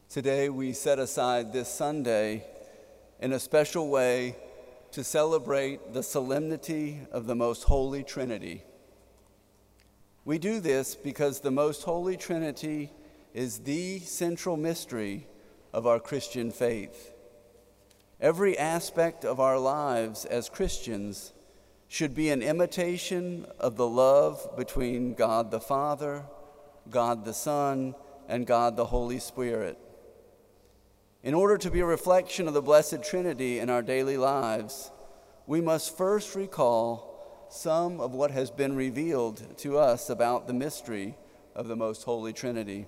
Today we set aside this Sunday in a special way to celebrate the solemnity of the Most Holy Trinity. We do this because the Most Holy Trinity is the central mystery of our Christian faith. Every aspect of our lives as Christians should be an imitation of the love between God the Father, God the Son, and God the Holy Spirit. In order to be a reflection of the Blessed Trinity in our daily lives, we must first recall some of what has been revealed to us about the mystery of the Most Holy Trinity.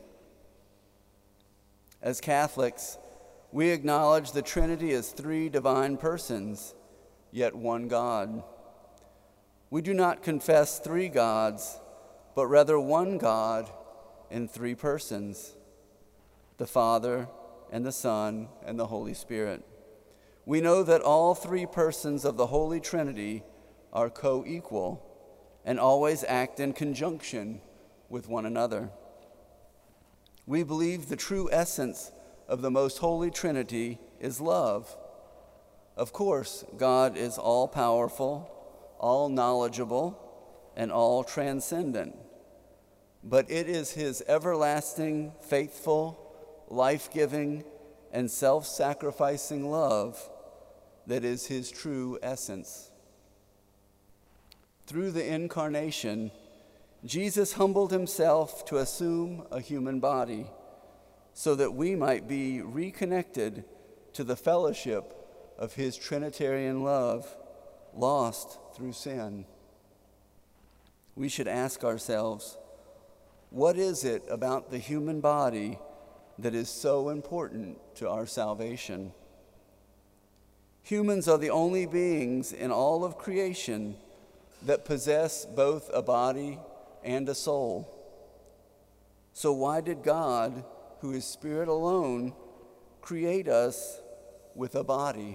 As Catholics, we acknowledge the Trinity as three divine persons, yet one God. We do not confess three gods, but rather one God in three persons, the Father, and the Son, and the Holy Spirit. We know that all three persons of the Holy Trinity are co-equal and always act in conjunction with one another. We believe the true essence of the Most Holy Trinity is love. Of course, God is all-powerful, all-knowledgeable, and all-transcendent, but it is His everlasting, faithful, life-giving, and self-sacrificing love that is His true essence. Through the incarnation, Jesus humbled Himself to assume a human body so that we might be reconnected to the fellowship of His Trinitarian love, lost through sin. We should ask ourselves, what is it about the human body that is so important to our salvation? Humans are the only beings in all of creation that possess both a body and a soul. So why did God, who is Spirit alone, create us with a body?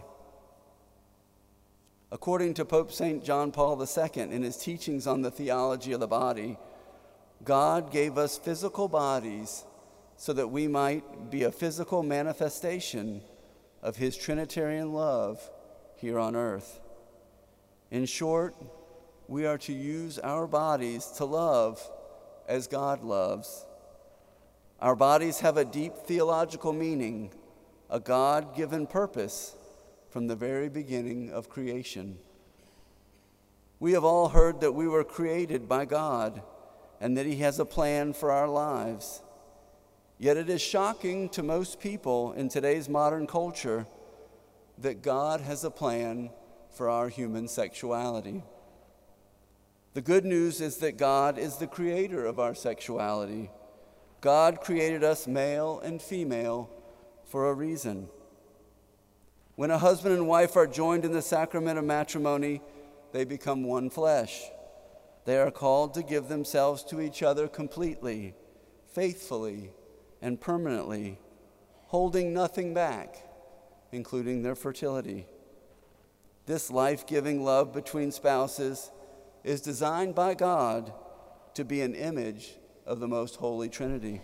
According to Pope St. John Paul II in his teachings on the theology of the body, God gave us physical bodies so that we might be a physical manifestation of His Trinitarian love here on earth. In short, we are to use our bodies to love as God loves. Our bodies have a deep theological meaning, a God-given purpose from the very beginning of creation. We have all heard that we were created by God and that He has a plan for our lives. Yet it is shocking to most people in today's modern culture that God has a plan for our human sexuality. The good news is that God is the creator of our sexuality. God created us male and female for a reason. When a husband and wife are joined in the sacrament of matrimony, they become one flesh. They are called to give themselves to each other completely, faithfully, and permanently, holding nothing back, including their fertility. This life-giving love between spouses is designed by God to be an image of the Most Holy Trinity.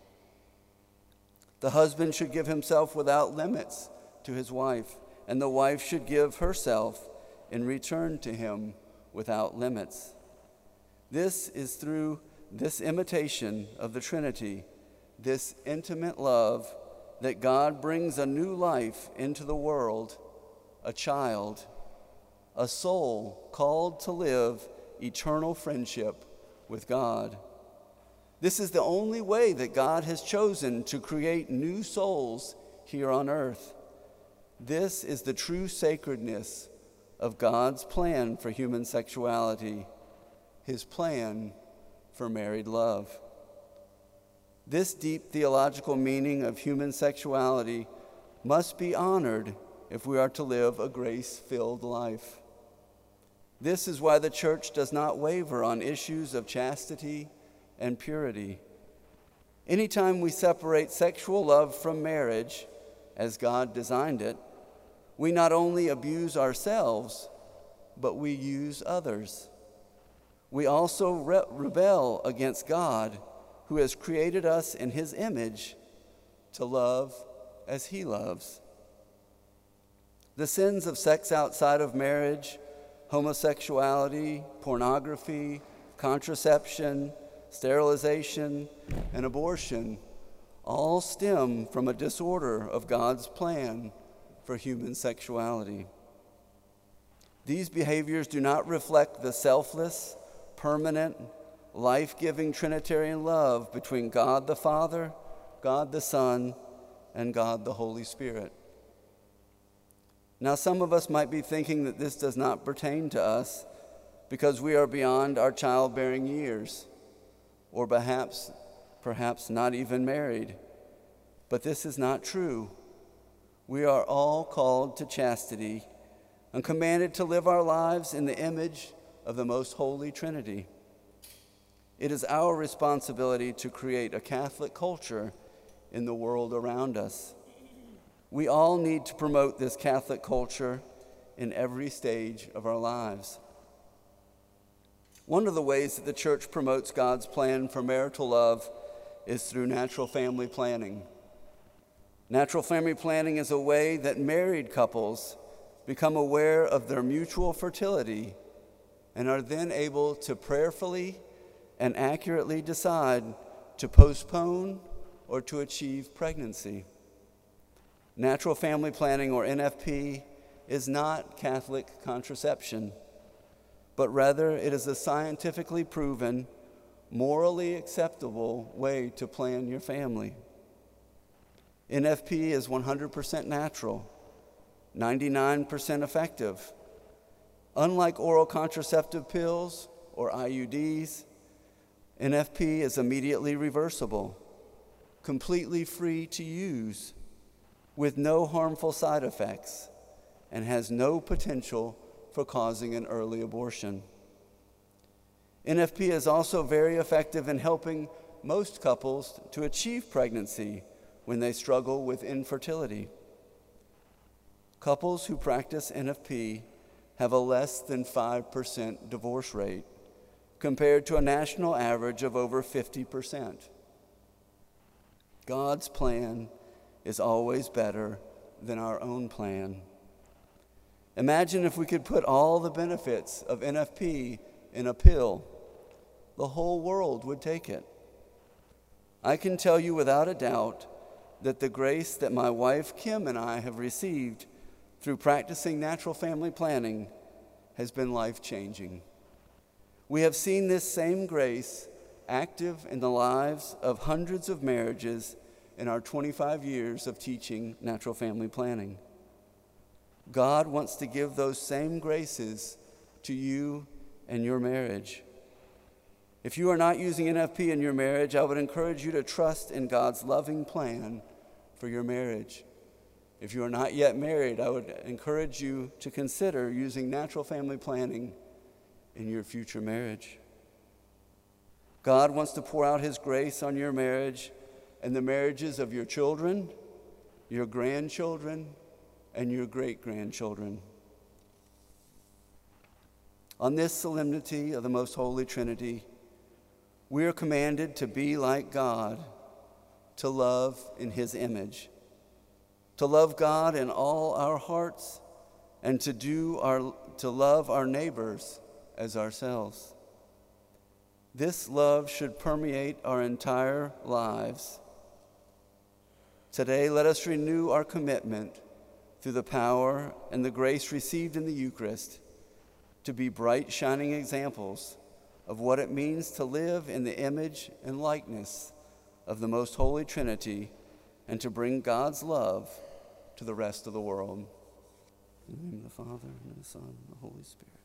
The husband should give himself without limits to his wife, and the wife should give herself in return to him without limits. This is through this imitation of the Trinity, this intimate love, that God brings a new life into the world, a child, a soul called to live eternal friendship with God. This is the only way that God has chosen to create new souls here on earth. This is the true sacredness of God's plan for human sexuality, His plan for married love. This deep theological meaning of human sexuality must be honored if we are to live a grace-filled life. This is why the Church does not waver on issues of chastity and purity. Anytime we separate sexual love from marriage, as God designed it, we not only abuse ourselves, but we use others. We also rebel against God, who has created us in His image to love as he loves. The sins of sex outside of marriage, homosexuality, pornography, contraception, sterilization, and abortion all stem from a disorder of God's plan for human sexuality. These behaviors do not reflect the selfless, permanent, life-giving Trinitarian love between God the Father, God the Son, and God the Holy Spirit. Now, some of us might be thinking that this does not pertain to us because we are beyond our childbearing years, or perhaps not even married. But this is not true. We are all called to chastity and commanded to live our lives in the image of the most holy Trinity. It is our responsibility to create a Catholic culture in the world around us. We all need to promote this Catholic culture in every stage of our lives. One of the ways that the Church promotes God's plan for marital love is through natural family planning. Natural family planning is a way that married couples become aware of their mutual fertility and are then able to prayerfully and accurately decide to postpone or to achieve pregnancy. Natural family planning, or NFP, is not Catholic contraception, but rather it is a scientifically proven, morally acceptable way to plan your family. NFP is 100% natural, 99% effective. Unlike oral contraceptive pills or IUDs, NFP is immediately reversible, completely free to use, with no harmful side effects, and has no potential for causing an early abortion. NFP is also very effective in helping most couples to achieve pregnancy when they struggle with infertility. Couples who practice NFP have a less than 5% divorce rate, compared to a national average of over 50%. God's plan is always better than our own plan. Imagine if we could put all the benefits of NFP in a pill. The whole world would take it. I can tell you without a doubt that the grace that my wife Kim and I have received through practicing natural family planning has been life-changing. We have seen this same grace active in the lives of hundreds of marriages in our 25 years of teaching natural family planning. God wants to give those same graces to you and your marriage. If you are not using NFP in your marriage, I would encourage you to trust in God's loving plan for your marriage. If you are not yet married, I would encourage you to consider using natural family planning in your future marriage. God wants to pour out His grace on your marriage and the marriages of your children, your grandchildren, and your great-grandchildren. On this solemnity of the Most Holy Trinity, we are commanded to be like God, to love in His image, to love God in all our hearts, and to love our neighbors as ourselves. This love should permeate our entire lives. Today, let us renew our commitment through the power and the grace received in the Eucharist to be bright, shining examples of what it means to live in the image and likeness of the Most Holy Trinity and to bring God's love to the rest of the world. In the name of the Father, and of the Son, and the Holy Spirit.